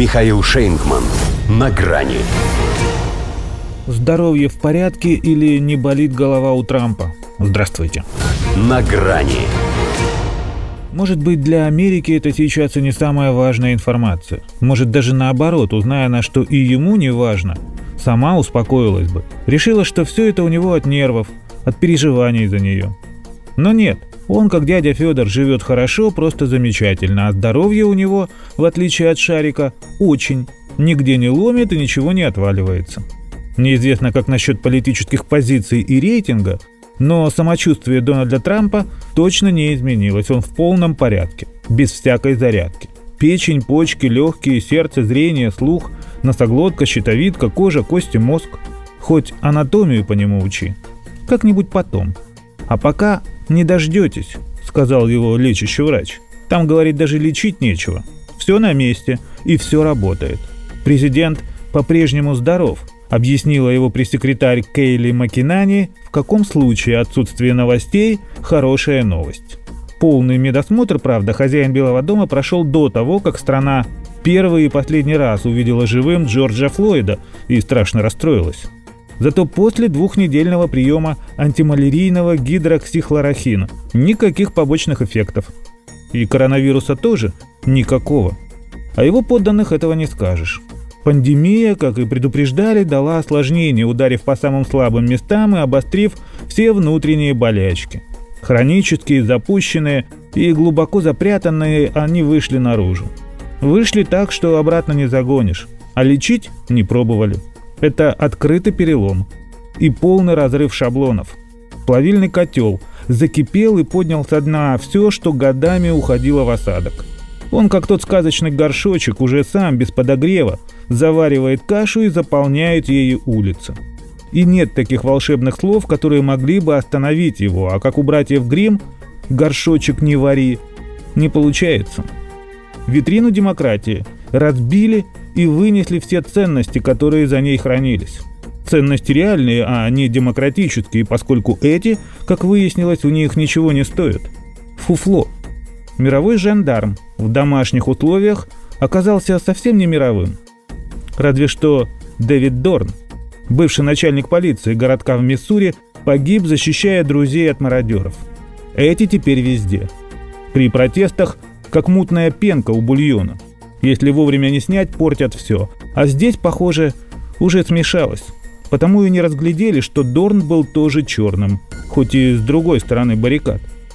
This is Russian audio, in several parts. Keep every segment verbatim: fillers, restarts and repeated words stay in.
Михаил Шейнгман. На грани. Здоровье в порядке или не болит голова у Трампа? Здравствуйте. На грани. Может быть, для Америки это сейчас и не самая важная информация. Может, даже наоборот, узная она, что и ему не важно, сама успокоилась бы. Решила, что все это у него от нервов, от переживаний за нее. Но нет, он, как дядя Федор, живет хорошо, просто замечательно, а здоровье у него, в отличие от Шарика, очень. Нигде не ломит и ничего не отваливается. Неизвестно, как насчет политических позиций и рейтинга, но самочувствие Дональда Трампа точно не изменилось, он в полном порядке, без всякой зарядки. Печень, почки, легкие, сердце, зрение, слух, носоглотка, щитовидка, кожа, кости, мозг. Хоть анатомию по нему учи. Как-нибудь потом. А пока не дождетесь, сказал его лечащий врач. Там, говорит, даже лечить нечего. Все на месте и все работает. Президент по-прежнему здоров, объяснила его пресс-секретарь Кейли Макинани, в каком случае отсутствие новостей – хорошая новость. Полный медосмотр, правда, хозяин Белого дома прошел до того, как страна первый и последний раз увидела живым Джорджа Флойда и страшно расстроилась. Зато после двухнедельного приема антималярийного гидроксихлорохина никаких побочных эффектов. И коронавируса тоже никакого. А его подданных этого не скажешь. Пандемия, как и предупреждали, дала осложнение, ударив по самым слабым местам и обострив все внутренние болячки. Хронические, запущенные и глубоко запрятанные, они вышли наружу. Вышли так, что обратно не загонишь, а лечить не пробовали. Это открытый перелом и полный разрыв шаблонов. Плавильный котел закипел и поднял со дна все, что годами уходило в осадок. Он, как тот сказочный горшочек, уже сам, без подогрева, заваривает кашу и заполняет ею улицы. И нет таких волшебных слов, которые могли бы остановить его, а как у братьев Гримм «горшочек не вари» не получается. Витрину демократии разбили и вынесли все ценности, которые за ней хранились. Ценности реальные, а не демократические, поскольку эти, как выяснилось, у них ничего не стоят. Фуфло. Мировой жандарм в домашних условиях оказался совсем не мировым. Разве что Дэвид Дорн, бывший начальник полиции городка в Миссури, погиб, защищая друзей от мародеров. Эти теперь везде. При протестах, как мутная пенка у бульона. Если вовремя не снять, портят все. А здесь, похоже, уже смешалось. Потому и не разглядели, что Дорн был тоже черным, хоть и с другой стороны баррикад.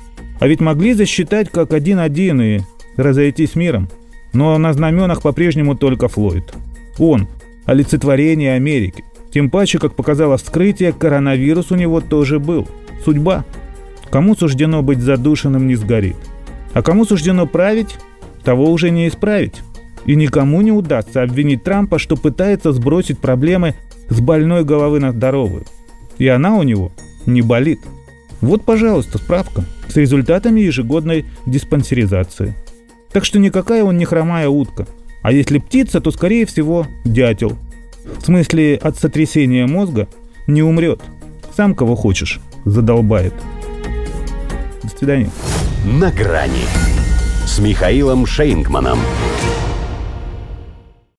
А ведь могли засчитать как один-один и разойтись миром. Но на знаменах по-прежнему только Флойд. Он – олицетворение Америки. Тем паче, как показало вскрытие, коронавирус у него тоже был. Судьба. Кому суждено быть задушенным, не сгорит. А кому суждено править, того уже не исправить. И никому не удастся обвинить Трампа, что пытается сбросить проблемы с больной головы на здоровую. И она у него не болит. Вот, пожалуйста, справка с результатами ежегодной диспансеризации. Так что никакая он не хромая утка. А если птица, то, скорее всего, дятел. В смысле, от сотрясения мозга не умрет. Сам кого хочешь задолбает. До свидания. На грани с Михаилом Шейнгманом.